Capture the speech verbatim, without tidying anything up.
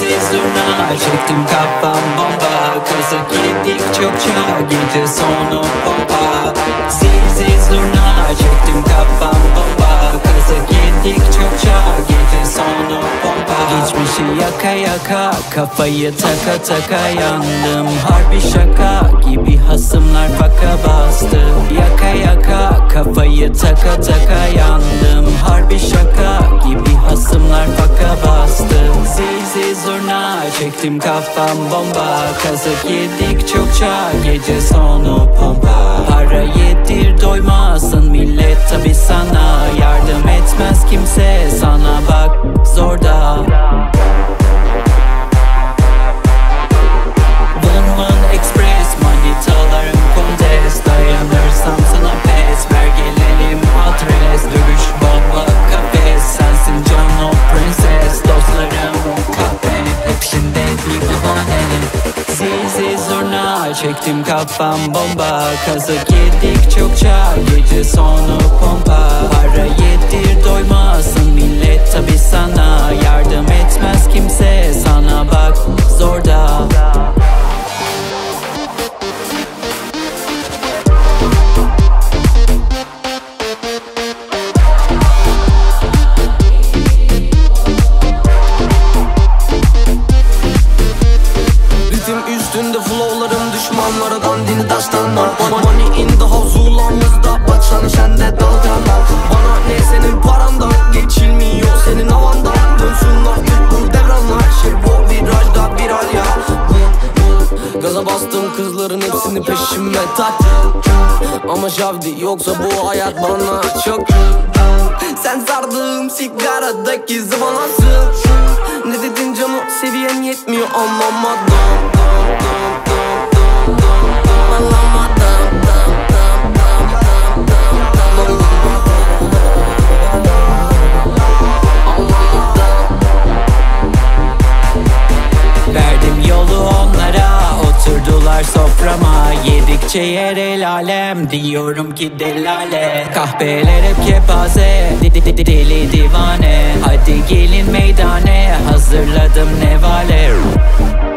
Zilsiz zurna çektim kafam bomba. Kazık yedik çokça gece sonu pompa. Zilsiz zurna çektim kafam bomba. Kazık yedik çokça gece sonu pompa. Geçmişi yaka yaka kafayı taka taka yandım. Harbi şaka gibi hasımlar faka bastı. Yaka yaka kafayı taka taka yandım. Harbi şaka gibi hasımlar faka bastı. Zil zurna çektim kafam bomba. Kazık yedik çokça gece sonu pompa. Para yedir doymasın millet tabi sana. Yardım etmez kimse sana bak zorda. Vın vın express manitalarım kontes. Dayanırsam sana pes. Ver gelelim adres. Dövüş baba kafes. Sensin John o prenses. Dostlarım kahve. Hepsinde bir bahane. Zil zurna çektim kafam bomba. Kazık yedik çokça gece sonu pompa. Para yedir doymasın millet tabi sana. Yardım etmez kimse sana bak zorda. Üstünde flowlarım düşmanlara dandini daştanlar. Money in the house ulanımızda. Baksana sende dalgalar. Bana ne senin parandan. Geçilmiyor senin havandan. Dönsün artık bu devranlar. Şey bu virajda viral ya. Gaza bastım kızların hepsini peşime taktım. Ama şavdi yoksa bu hayat bana çok. Sen sardığım sigaradaki zıvanasın. Ne dedin canım seviyen yetmiyor anlamadım. Verdim yolu onlara, oturdular soframa. Yedikçe yer el alem, diyorum ki delale. Kahpeler hep kepaze, deli divane. Hadi gelin meydane, hazırladım nevale.